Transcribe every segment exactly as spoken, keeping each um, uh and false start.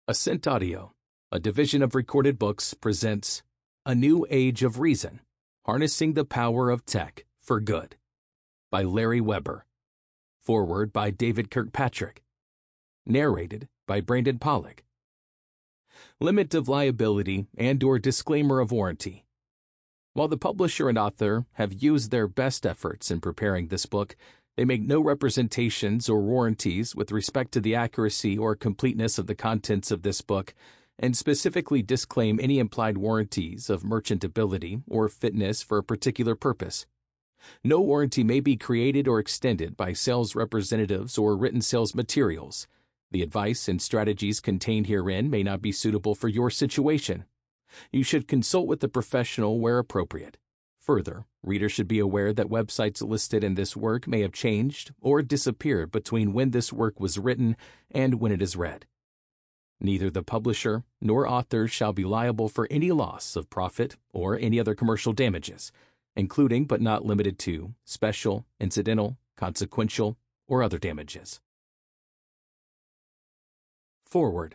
Ascent Audio, a division of Recorded Books, presents A New Age of Reason, Harnessing the Power of Tech for Good by Larry Weber. Foreword by David Kirkpatrick. Narrated by Brandon Pollock. Limit of liability and or disclaimer of warranty. While the publisher and author have used their best efforts in preparing this book, they make no representations or warranties with respect to the accuracy or completeness of the contents of this book, and specifically disclaim any implied warranties of merchantability or fitness for a particular purpose. No warranty may be created or extended by sales representatives or written sales materials. The advice and strategies contained herein may not be suitable for your situation. You should consult with a professional where appropriate. Further, readers should be aware that websites listed in this work may have changed or disappeared between when this work was written and when it is read. Neither the publisher nor author shall be liable for any loss of profit or any other commercial damages, including but not limited to special, incidental, consequential, or other damages. Forward.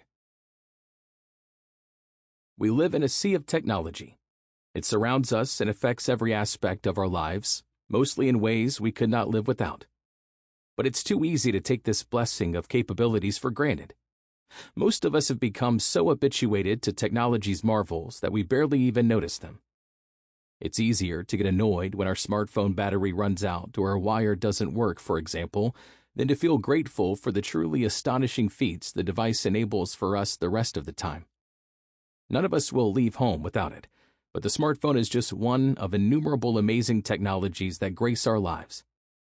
We live in a sea of technology. It surrounds us and affects every aspect of our lives, mostly in ways we could not live without. But it's too easy to take this blessing of capabilities for granted. Most of us have become so habituated to technology's marvels that we barely even notice them. It's easier to get annoyed when our smartphone battery runs out or our wire doesn't work, for example, than to feel grateful for the truly astonishing feats the device enables for us the rest of the time. None of us will leave home without it, but the smartphone is just one of innumerable amazing technologies that grace our lives.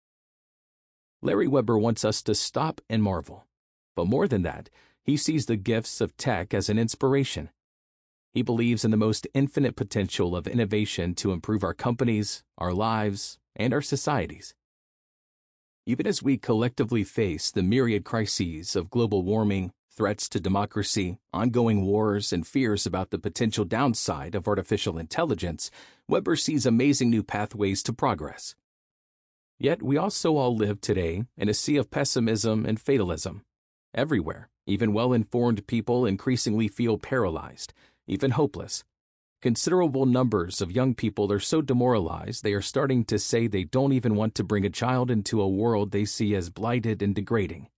Larry Weber wants us to stop and marvel. But more than that, he sees the gifts of tech as an inspiration. He believes in the most infinite potential of innovation to improve our companies, our lives, and our societies. Even as we collectively face the myriad crises of global warming, threats to democracy, ongoing wars, and fears about the potential downside of artificial intelligence, Weber sees amazing new pathways to progress. Yet we also all live today in a sea of pessimism and fatalism. Everywhere, even well-informed people increasingly feel paralyzed, even hopeless. Considerable numbers of young people are so demoralized they are starting to say they don't even want to bring a child into a world they see as blighted and degrading.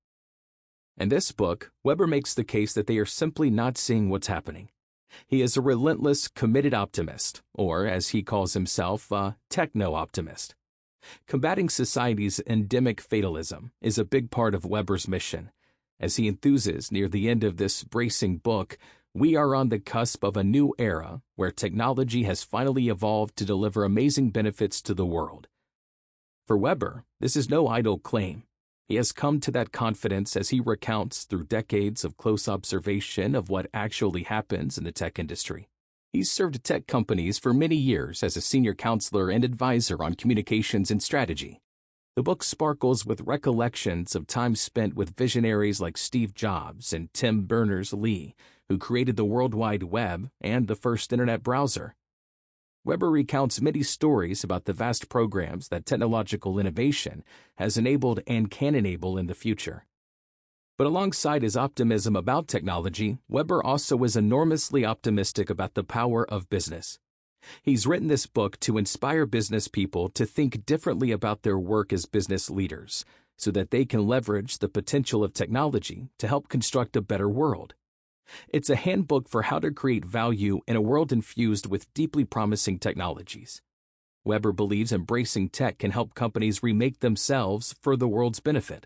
In this book, Weber makes the case that they are simply not seeing what's happening. He is a relentless, committed optimist, or as he calls himself, a techno-optimist. Combating society's endemic fatalism is a big part of Weber's mission. As he enthuses near the end of this bracing book, we are on the cusp of a new era where technology has finally evolved to deliver amazing benefits to the world. For Weber, this is no idle claim. He has come to that confidence as he recounts through decades of close observation of what actually happens in the tech industry. He's served tech companies for many years as a senior counselor and advisor on communications and strategy. The book sparkles with recollections of time spent with visionaries like Steve Jobs and Tim Berners-Lee, who created the World Wide Web and the first internet browser. Weber recounts many stories about the vast programs that technological innovation has enabled and can enable in the future. But alongside his optimism about technology, Weber also is enormously optimistic about the power of business. He's written this book to inspire business people to think differently about their work as business leaders, so that they can leverage the potential of technology to help construct a better world. It's a handbook for how to create value in a world infused with deeply promising technologies. Weber believes embracing tech can help companies remake themselves for the world's benefit.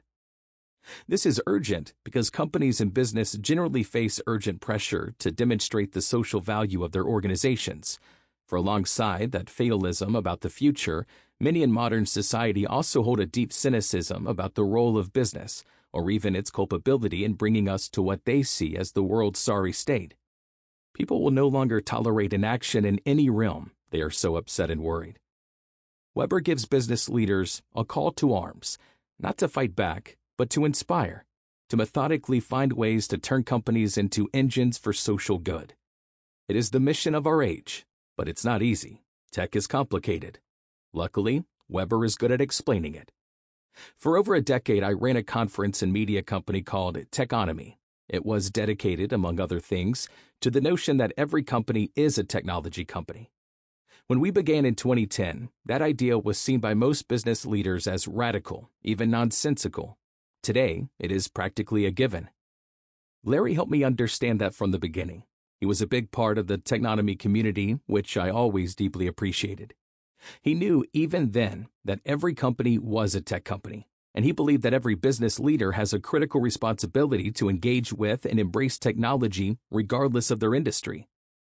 This is urgent because companies and business generally face urgent pressure to demonstrate the social value of their organizations. For alongside that fatalism about the future, many in modern society also hold a deep cynicism about the role of business, or even its culpability in bringing us to what they see as the world's sorry state. People will no longer tolerate inaction in any realm, they are so upset and worried. Weber gives business leaders a call to arms, not to fight back, but to inspire, to methodically find ways to turn companies into engines for social good. It is the mission of our age, but it's not easy. Tech is complicated. Luckily, Weber is good at explaining it. For over a decade, I ran a conference and media company called Techonomy, It was dedicated, among other things, to the notion that every company is a technology company. When we began in twenty ten, that idea was seen by most business leaders as radical, even nonsensical. Today, it is practically a given. Larry helped me understand that from the beginning. He was a big part of the Technonomy community, which I always deeply appreciated. He knew even then that every company was a tech company, and he believed that every business leader has a critical responsibility to engage with and embrace technology regardless of their industry.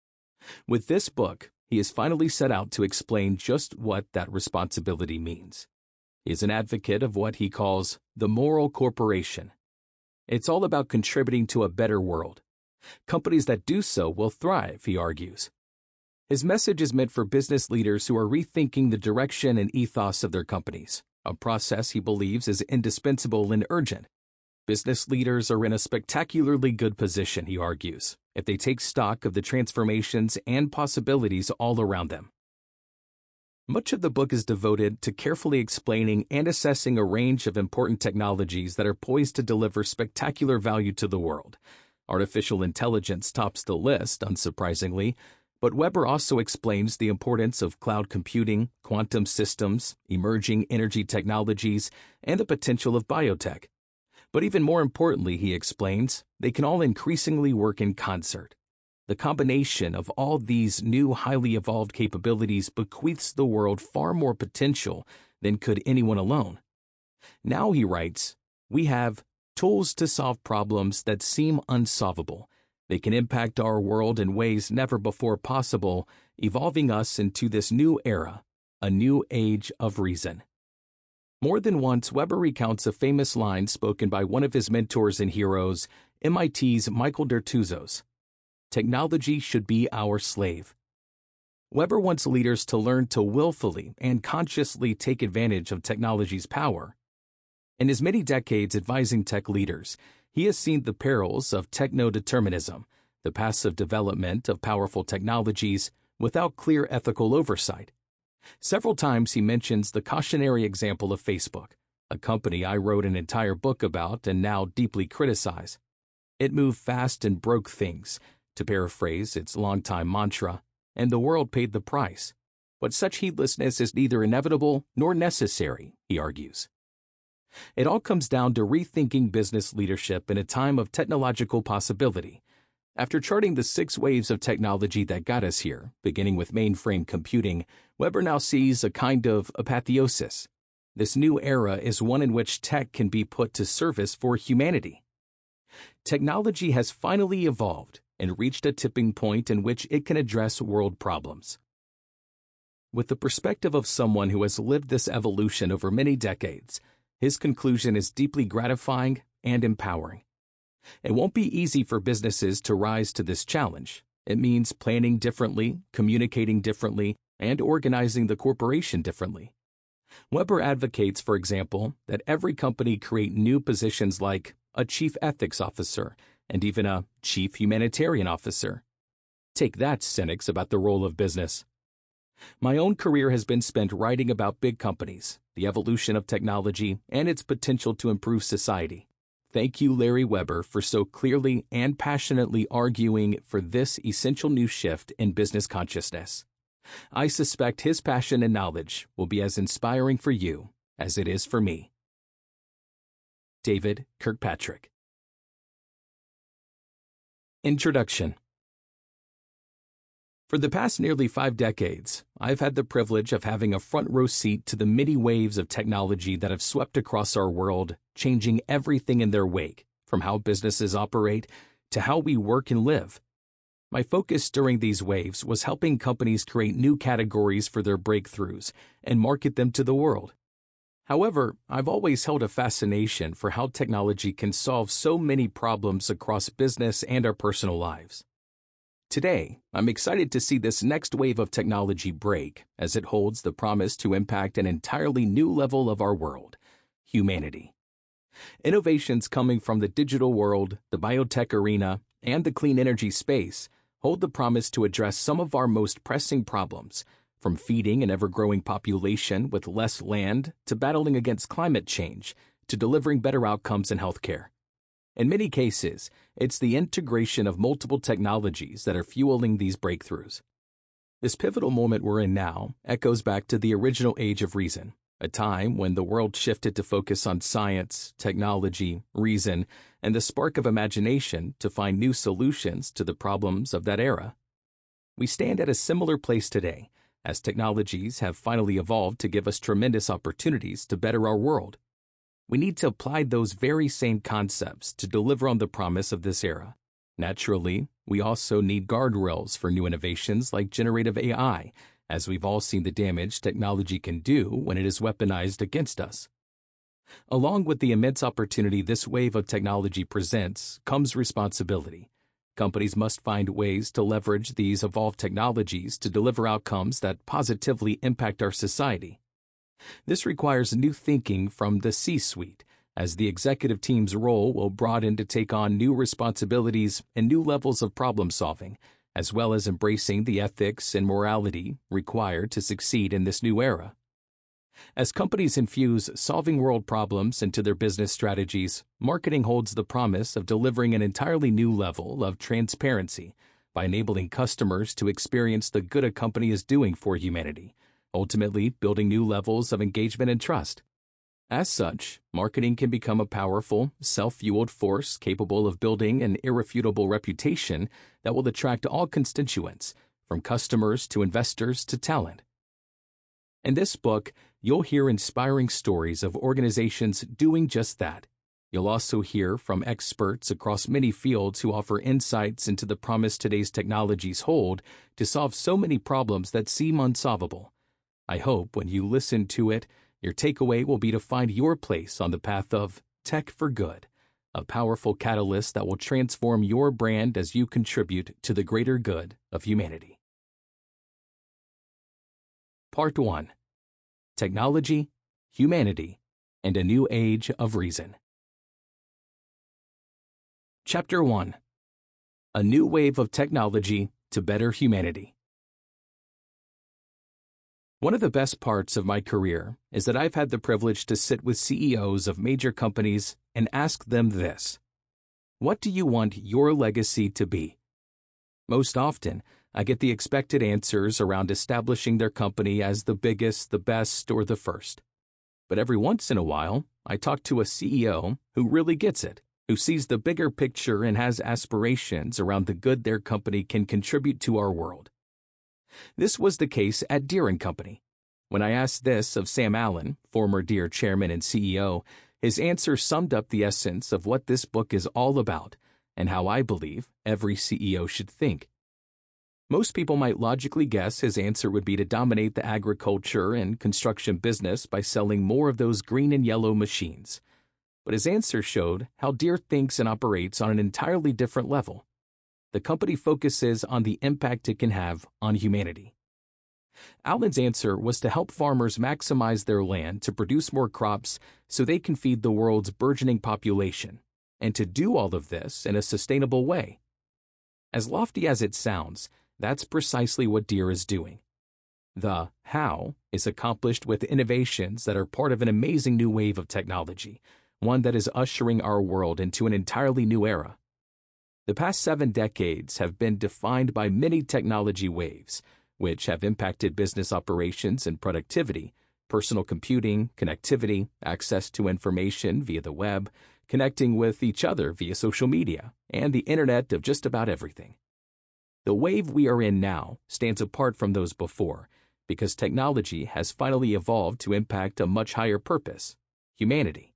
With this book, he has finally set out to explain just what that responsibility means. He is an advocate of what he calls the moral corporation. It's all about contributing to a better world. Companies that do so will thrive, he argues. His message is meant for business leaders who are rethinking the direction and ethos of their companies, a process he believes is indispensable and urgent. Business leaders are in a spectacularly good position, he argues, if they take stock of the transformations and possibilities all around them. Much of the book is devoted to carefully explaining and assessing a range of important technologies that are poised to deliver spectacular value to the world. Artificial intelligence tops the list, unsurprisingly, but Weber also explains the importance of cloud computing, quantum systems, emerging energy technologies, and the potential of biotech. But even more importantly, he explains, they can all increasingly work in concert. The combination of all these new highly evolved capabilities bequeaths the world far more potential than could anyone alone. Now, he writes, we have tools to solve problems that seem unsolvable. They can impact our world in ways never before possible, evolving us into this new era, a new age of reason. More than once, Weber recounts a famous line spoken by one of his mentors and heroes, M I T's Michael Dertouzos. Technology should be our slave. Weber wants leaders to learn to willfully and consciously take advantage of technology's power. In his many decades advising tech leaders, he has seen the perils of techno-determinism, the passive development of powerful technologies without clear ethical oversight. Several times he mentions the cautionary example of Facebook, a company I wrote an entire book about and now deeply criticize. It moved fast and broke things, to paraphrase its longtime mantra, and the world paid the price. But such heedlessness is neither inevitable nor necessary, he argues. It all comes down to rethinking business leadership in a time of technological possibility. After charting the six waves of technology that got us here, beginning with mainframe computing, Weber now sees a kind of apotheosis. This new era is one in which tech can be put to service for humanity. Technology has finally evolved and reached a tipping point in which it can address world problems. With the perspective of someone who has lived this evolution over many decades, his conclusion is deeply gratifying and empowering. It won't be easy for businesses to rise to this challenge. It means planning differently, communicating differently, and organizing the corporation differently. Weber advocates, for example, that every company create new positions like a chief ethics officer and even a chief humanitarian officer. Take that, cynics, about the role of business. My own career has been spent writing about big companies, the evolution of technology, and its potential to improve society. Thank you, Larry Weber, for so clearly and passionately arguing for this essential new shift in business consciousness. I suspect his passion and knowledge will be as inspiring for you as it is for me. David Kirkpatrick. Introduction. For the past nearly five decades, I've had the privilege of having a front row seat to the many waves of technology that have swept across our world, changing everything in their wake, from how businesses operate to how we work and live. My focus during these waves was helping companies create new categories for their breakthroughs and market them to the world. However, I've always held a fascination for how technology can solve so many problems across business and our personal lives. Today, I'm excited to see this next wave of technology break as it holds the promise to impact an entirely new level of our world, humanity. Innovations coming from the digital world, the biotech arena, and the clean energy space hold the promise to address some of our most pressing problems, from feeding an ever-growing population with less land to battling against climate change to delivering better outcomes in healthcare. In many cases, it's the integration of multiple technologies that are fueling these breakthroughs. This pivotal moment we're in now echoes back to the original age of reason, a time when the world shifted to focus on science, technology, reason, and the spark of imagination to find new solutions to the problems of that era. We stand at a similar place today, as technologies have finally evolved to give us tremendous opportunities to better our world. We need to apply those very same concepts to deliver on the promise of this era. Naturally, we also need guardrails for new innovations like generative A I, as we've all seen the damage technology can do when it is weaponized against us. Along with the immense opportunity this wave of technology presents comes responsibility. Companies must find ways to leverage these evolved technologies to deliver outcomes that positively impact our society. This requires new thinking from the C-suite, as the executive team's role will broaden to take on new responsibilities and new levels of problem solving, as well as embracing the ethics and morality required to succeed in this new era. As companies infuse solving world problems into their business strategies, marketing holds the promise of delivering an entirely new level of transparency by enabling customers to experience the good a company is doing for humanity, ultimately building new levels of engagement and trust. As such, marketing can become a powerful, self-fueled force capable of building an irrefutable reputation that will attract all constituents, from customers to investors to talent. In this book, you'll hear inspiring stories of organizations doing just that. You'll also hear from experts across many fields who offer insights into the promise today's technologies hold to solve so many problems that seem unsolvable. I hope when you listen to it, your takeaway will be to find your place on the path of Tech for Good, a powerful catalyst that will transform your brand as you contribute to the greater good of humanity. Part one. Technology, Humanity, and a New Age of Reason. Chapter one. A New Wave of Technology to Better Humanity. One of the best parts of my career is that I've had the privilege to sit with C E Os of major companies and ask them this: what do you want your legacy to be? Most often, I get the expected answers around establishing their company as the biggest, the best, or the first. But every once in a while, I talk to a C E O who really gets it, who sees the bigger picture and has aspirations around the good their company can contribute to our world. This was the case at Deere and Company. When I asked this of Sam Allen, former Deere chairman and C E O, his answer summed up the essence of what this book is all about and how I believe every C E O should think. Most people might logically guess his answer would be to dominate the agriculture and construction business by selling more of those green and yellow machines. But his answer showed how Deere thinks and operates on an entirely different level. The company focuses on the impact it can have on humanity. Allen's answer was to help farmers maximize their land to produce more crops so they can feed the world's burgeoning population, and to do all of this in a sustainable way. As lofty as it sounds, that's precisely what Deere is doing. The how is accomplished with innovations that are part of an amazing new wave of technology, one that is ushering our world into an entirely new era. The past seven decades have been defined by many technology waves, which have impacted business operations and productivity, personal computing, connectivity, access to information via the web, connecting with each other via social media, and the internet of just about everything. The wave we are in now stands apart from those before because technology has finally evolved to impact a much higher purpose: humanity.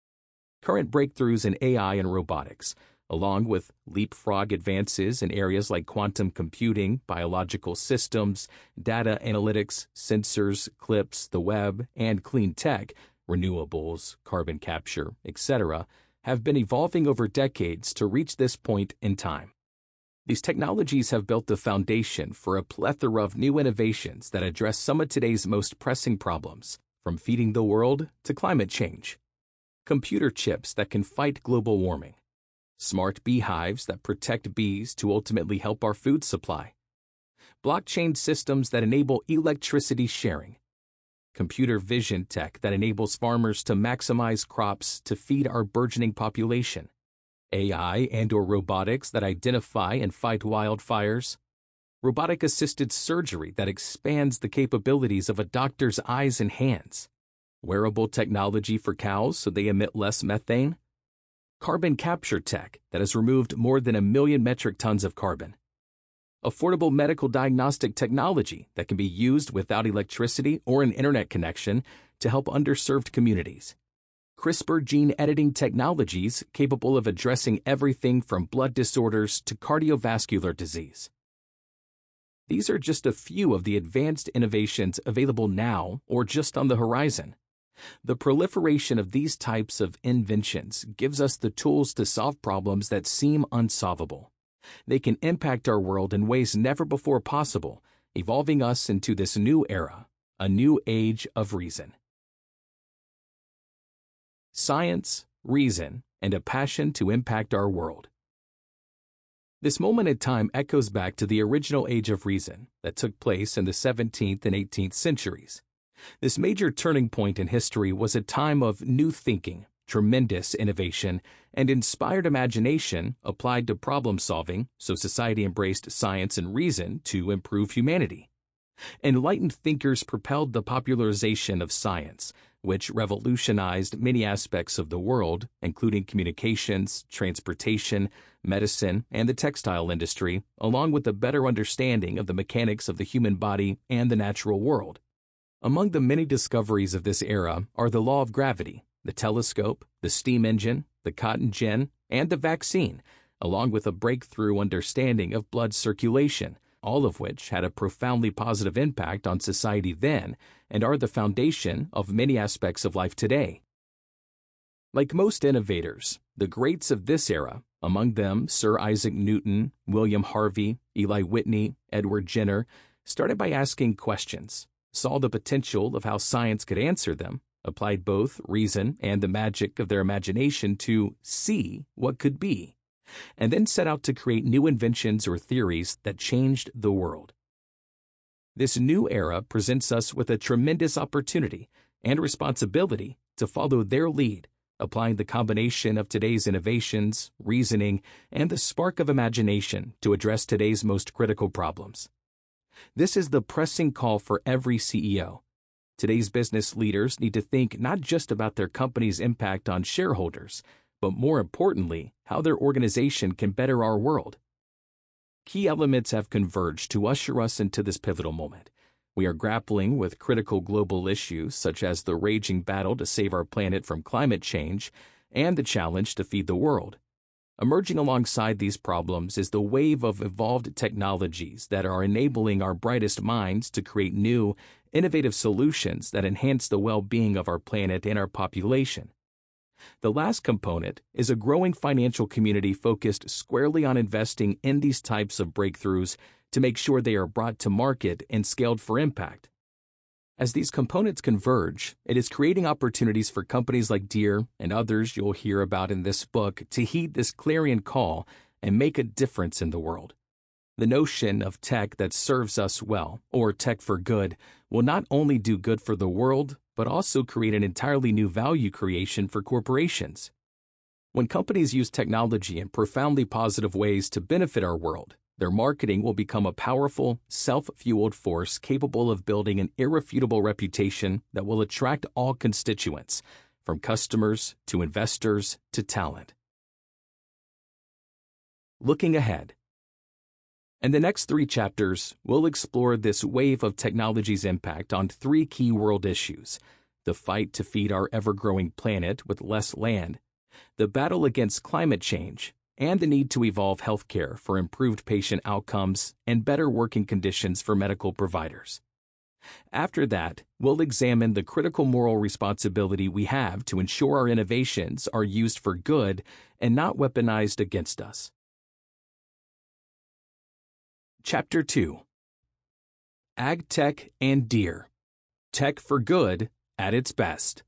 Current breakthroughs in A I and robotics, along with leapfrog advances in areas like quantum computing, biological systems, data analytics, sensors, clips, the web, and clean tech, renewables, carbon capture, et cetera, have been evolving over decades to reach this point in time. These technologies have built the foundation for a plethora of new innovations that address some of today's most pressing problems, from feeding the world to climate change. Computer chips that can fight global warming. Smart beehives that protect bees to ultimately help our food supply. Blockchain systems that enable electricity sharing. Computer vision tech that enables farmers to maximize crops to feed our burgeoning population. A I and or robotics that identify and fight wildfires, robotic-assisted surgery that expands the capabilities of a doctor's eyes and hands, wearable technology for cows so they emit less methane, carbon capture tech that has removed more than a million metric tons of carbon, affordable medical diagnostic technology that can be used without electricity or an internet connection to help underserved communities, CRISPR gene editing technologies capable of addressing everything from blood disorders to cardiovascular disease. These are just a few of the advanced innovations available now or just on the horizon. The proliferation of these types of inventions gives us the tools to solve problems that seem unsolvable. They can impact our world in ways never before possible, evolving us into this new era, a new age of reason. Science, reason, and a passion to impact our world. This moment in time echoes back to the original age of reason that took place in the seventeenth and eighteenth centuries. This major turning point in history was a time of new thinking, tremendous innovation, and inspired imagination applied to problem solving, so society embraced science and reason to improve humanity. Enlightened thinkers propelled the popularization of science, which revolutionized many aspects of the world, including communications, transportation, medicine, and the textile industry, along with a better understanding of the mechanics of the human body and the natural world. Among the many discoveries of this era are the law of gravity, the telescope, the steam engine, the cotton gin, and the vaccine, along with a breakthrough understanding of blood circulation, all of which had a profoundly positive impact on society then and are the foundation of many aspects of life today. Like most innovators, the greats of this era, among them Sir Isaac Newton, William Harvey, Eli Whitney, Edward Jenner, started by asking questions, saw the potential of how science could answer them, applied both reason and the magic of their imagination to see what could be, and then set out to create new inventions or theories that changed the world. This new era presents us with a tremendous opportunity and responsibility to follow their lead, applying the combination of today's innovations, reasoning, and the spark of imagination to address today's most critical problems. This is the pressing call for every C E O. Today's business leaders need to think not just about their company's impact on shareholders, but more importantly, how their organization can better our world. Key elements have converged to usher us into this pivotal moment. We are grappling with critical global issues such as the raging battle to save our planet from climate change and the challenge to feed the world. Emerging alongside these problems is the wave of evolved technologies that are enabling our brightest minds to create new, innovative solutions that enhance the well-being of our planet and our population. The last component is a growing financial community focused squarely on investing in these types of breakthroughs to make sure they are brought to market and scaled for impact. As these components converge, it is creating opportunities for companies like Deere and others you'll hear about in this book to heed this clarion call and make a difference in the world. The notion of tech that serves us well, or tech for good, will not only do good for the world, but also create an entirely new value creation for corporations. When companies use technology in profoundly positive ways to benefit our world, their marketing will become a powerful, self-fueled force capable of building an irrefutable reputation that will attract all constituents, from customers to investors to talent. Looking ahead. In the next three chapters, we'll explore this wave of technology's impact on three key world issues: the fight to feed our ever-growing planet with less land, the battle against climate change, and the need to evolve healthcare for improved patient outcomes and better working conditions for medical providers. After that, we'll examine the critical moral responsibility we have to ensure our innovations are used for good and not weaponized against us. Chapter two. AgTech and Deere. Tech for good at its best.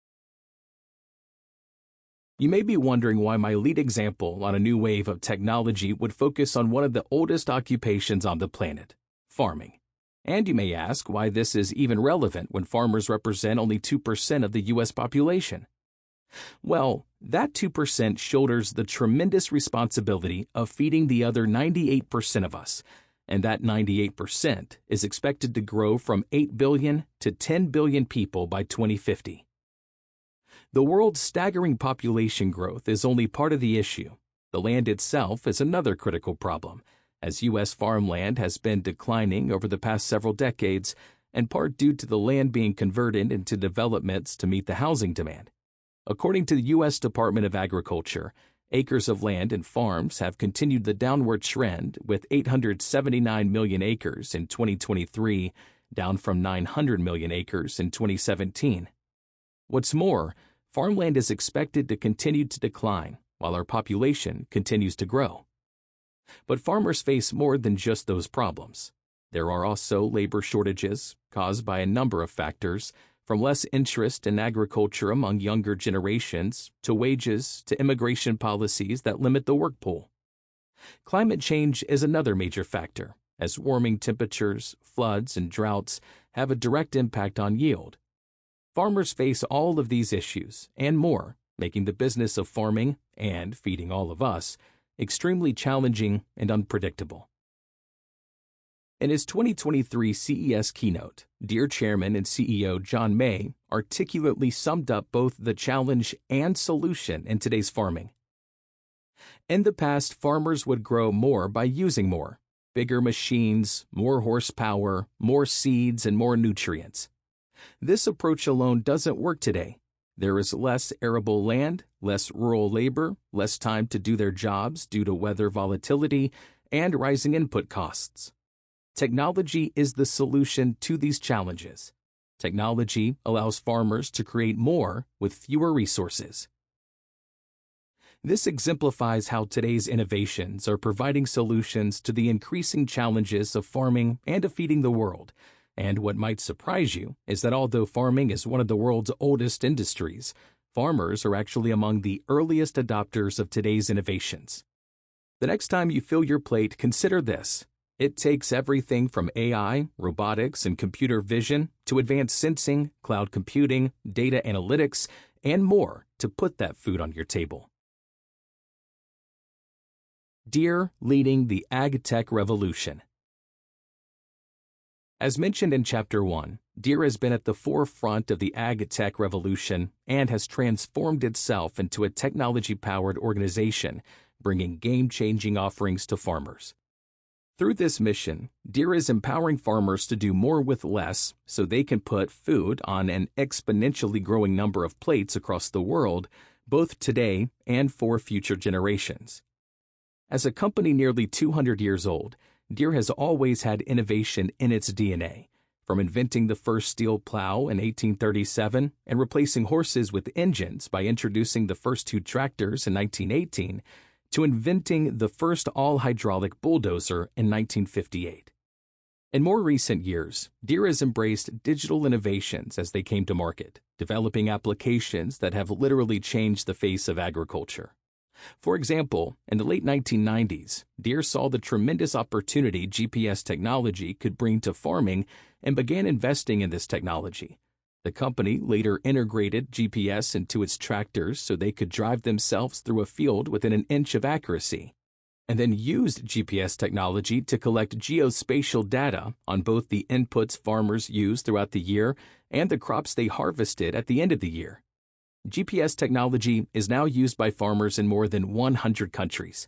You may be wondering why my lead example on a new wave of technology would focus on one of the oldest occupations on the planet, farming. And you may ask why this is even relevant when farmers represent only two percent of the U S population. Well, that two percent shoulders the tremendous responsibility of feeding the other ninety-eight percent of us, and that ninety-eight percent is expected to grow from eight billion to ten billion people by twenty fifty. The world's staggering population growth is only part of the issue. The land itself is another critical problem, as U S farmland has been declining over the past several decades, in part due to the land being converted into developments to meet the housing demand. According to the U S Department of Agriculture, acres of land and farms have continued the downward trend, with eight hundred seventy-nine million acres in twenty twenty-three, down from nine hundred million acres in twenty seventeen. What's more, farmland is expected to continue to decline while our population continues to grow. But farmers face more than just those problems. There are also labor shortages caused by a number of factors, from less interest in agriculture among younger generations to wages to immigration policies that limit the work pool. Climate change is another major factor, as warming temperatures, floods, and droughts have a direct impact on yield. Farmers face all of these issues and more, making the business of farming and feeding all of us extremely challenging and unpredictable. In his twenty twenty-three C E S keynote, Deere Chairman and C E O John May articulately summed up both the challenge and solution in today's farming. In the past, farmers would grow more by using more, bigger machines, more horsepower, more seeds, and more nutrients. This approach alone doesn't work today. There is less arable land, less rural labor, less time to do their jobs due to weather volatility, and rising input costs. Technology is the solution to these challenges. Technology allows farmers to create more with fewer resources. This exemplifies how today's innovations are providing solutions to the increasing challenges of farming and of feeding the world. And what might surprise you is that although farming is one of the world's oldest industries, farmers are actually among the earliest adopters of today's innovations. The next time you fill your plate, consider this. It takes everything from A I, robotics, and computer vision to advanced sensing, cloud computing, data analytics, and more to put that food on your table. Deere leading the ag tech revolution. As mentioned in Chapter one, Deere has been at the forefront of the ag tech revolution and has transformed itself into a technology-powered organization, bringing game-changing offerings to farmers. Through this mission, Deere is empowering farmers to do more with less so they can put food on an exponentially growing number of plates across the world, both today and for future generations. As a company nearly two hundred years old, Deere has always had innovation in its D N A, from inventing the first steel plow in eighteen thirty-seven and replacing horses with engines by introducing the first two tractors in nineteen eighteen, to inventing the first all-hydraulic bulldozer in nineteen fifty-eight. In more recent years, Deere has embraced digital innovations as they came to market, developing applications that have literally changed the face of agriculture. For example, in the late nineteen nineties, Deere saw the tremendous opportunity G P S technology could bring to farming and began investing in this technology. The company later integrated G P S into its tractors so they could drive themselves through a field within an inch of accuracy, and then used G P S technology to collect geospatial data on both the inputs farmers used throughout the year and the crops they harvested at the end of the year. G P S technology is now used by farmers in more than one hundred countries.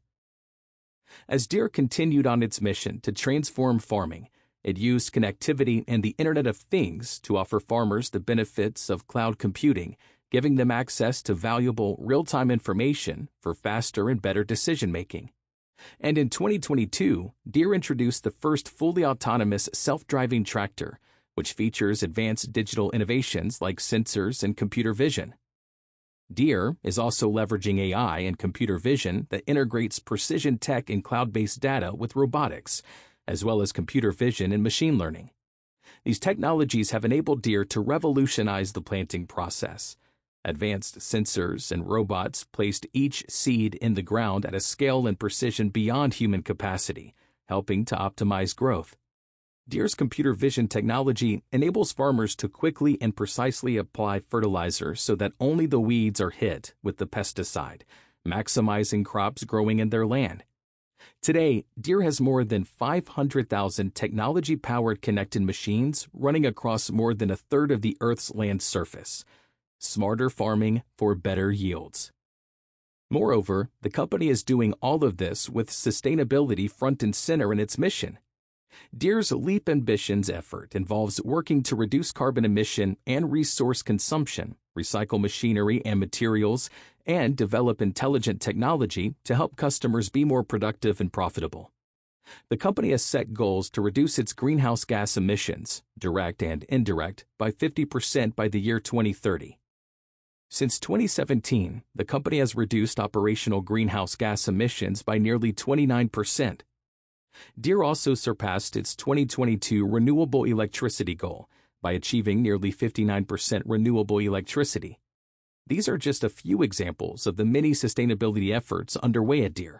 As Deere continued on its mission to transform farming, it used connectivity and the Internet of Things to offer farmers the benefits of cloud computing, giving them access to valuable real-time information for faster and better decision-making. And in twenty twenty-two, Deere introduced the first fully autonomous self-driving tractor, which features advanced digital innovations like sensors and computer vision. Deere is also leveraging A I and computer vision that integrates precision tech and cloud-based data with robotics, as well as computer vision and machine learning. These technologies have enabled Deere to revolutionize the planting process. Advanced sensors and robots placed each seed in the ground at a scale and precision beyond human capacity, helping to optimize growth. Deere's computer vision technology enables farmers to quickly and precisely apply fertilizer so that only the weeds are hit with the pesticide, maximizing crops growing in their land. Today, Deere has more than five hundred thousand technology-powered connected machines running across more than a third of the Earth's land surface. Smarter farming for better yields. Moreover, the company is doing all of this with sustainability front and center in its mission. Deere's Leap Ambitions effort involves working to reduce carbon emission and resource consumption, recycle machinery and materials, and develop intelligent technology to help customers be more productive and profitable. The company has set goals to reduce its greenhouse gas emissions, direct and indirect, by fifty percent by the year twenty thirty. Since twenty seventeen, the company has reduced operational greenhouse gas emissions by nearly twenty-nine percent. Deere also surpassed its twenty twenty-two renewable electricity goal by achieving nearly fifty-nine percent renewable electricity. These are just a few examples of the many sustainability efforts underway at Deere.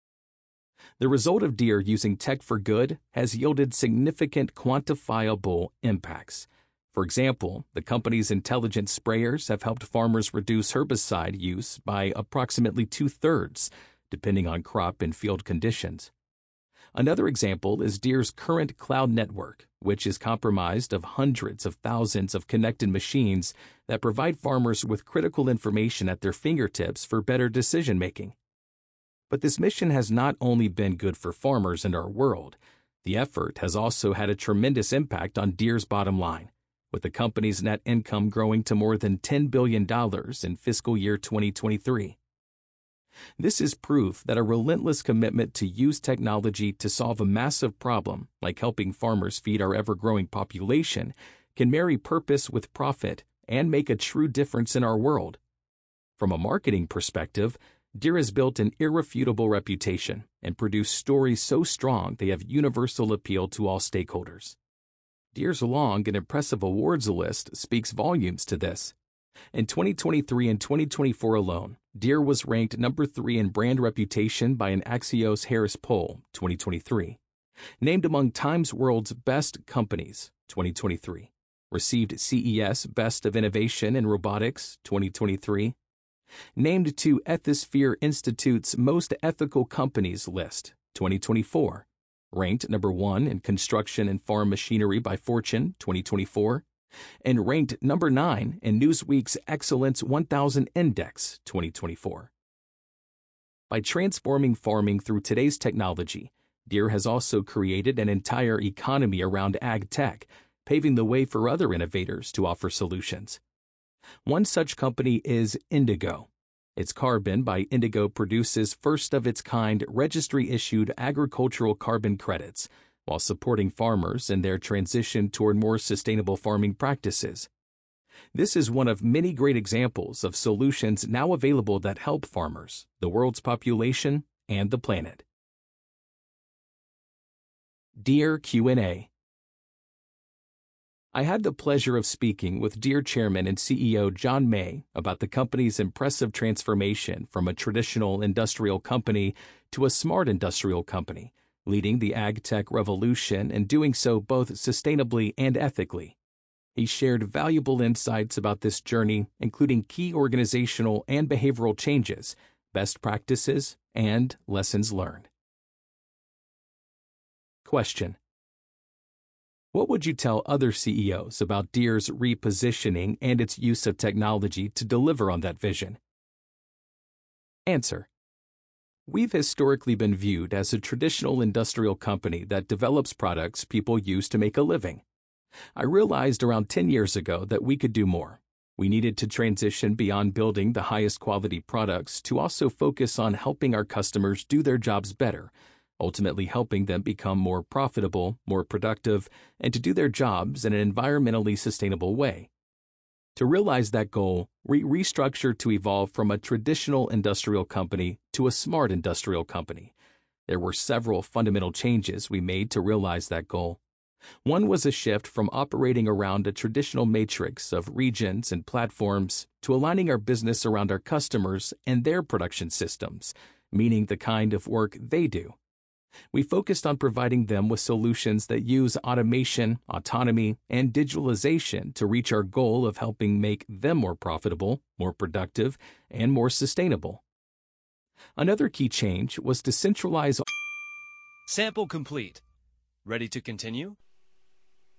The result of Deere using tech for good has yielded significant quantifiable impacts. For example, the company's intelligent sprayers have helped farmers reduce herbicide use by approximately two-thirds, depending on crop and field conditions. Another example is Deere's current cloud network, which is comprised of hundreds of thousands of connected machines that provide farmers with critical information at their fingertips for better decision-making. But this mission has not only been good for farmers and our world, the effort has also had a tremendous impact on Deere's bottom line, with the company's net income growing to more than ten billion dollars in fiscal year twenty twenty-three. This is proof that a relentless commitment to use technology to solve a massive problem, like helping farmers feed our ever-growing population, can marry purpose with profit and make a true difference in our world. From a marketing perspective, Deere has built an irrefutable reputation and produced stories so strong they have universal appeal to all stakeholders. Deere's long and impressive awards list speaks volumes to this. In twenty twenty-three and twenty twenty-four alone, Deere was ranked number three in brand reputation by an Axios Harris poll twenty twenty-three, named among Time's World's Best Companies twenty twenty-three, received C E S Best of Innovation in Robotics twenty twenty-three, named to Ethisphere Institute's Most Ethical Companies list twenty twenty-four, ranked number one in Construction and Farm Machinery by Fortune twenty twenty-four, and ranked number nine in Newsweek's Excellence one thousand Index twenty twenty-four. By transforming farming through today's technology, Deere has also created an entire economy around ag tech, paving the way for other innovators to offer solutions. One such company is Indigo. Its Carbon by Indigo produces first-of-its-kind registry-issued agricultural carbon credits, while supporting farmers in their transition toward more sustainable farming practices. This is one of many great examples of solutions now available that help farmers, the world's population, and the planet. Deere Q and A. I had the pleasure of speaking with Deere Chairman and C E O John May about the company's impressive transformation from a traditional industrial company to a smart industrial company, leading the ag tech revolution and doing so both sustainably and ethically. He shared valuable insights about this journey, including key organizational and behavioral changes, best practices, and lessons learned. Question: what would you tell other C E Os about Deere's repositioning and its use of technology to deliver on that vision? Answer: we've historically been viewed as a traditional industrial company that develops products people use to make a living. I realized around ten years ago that we could do more. We needed to transition beyond building the highest quality products to also focus on helping our customers do their jobs better, ultimately helping them become more profitable, more productive, and to do their jobs in an environmentally sustainable way. To realize that goal, we restructured to evolve from a traditional industrial company to a smart industrial company. There were several fundamental changes we made to realize that goal. One was a shift from operating around a traditional matrix of regions and platforms to aligning our business around our customers and their production systems, meaning the kind of work they do. We focused on providing them with solutions that use automation, autonomy, and digitalization to reach our goal of helping make them more profitable, more productive, and more sustainable. Another key change was to centralize. Sample complete. Ready to continue?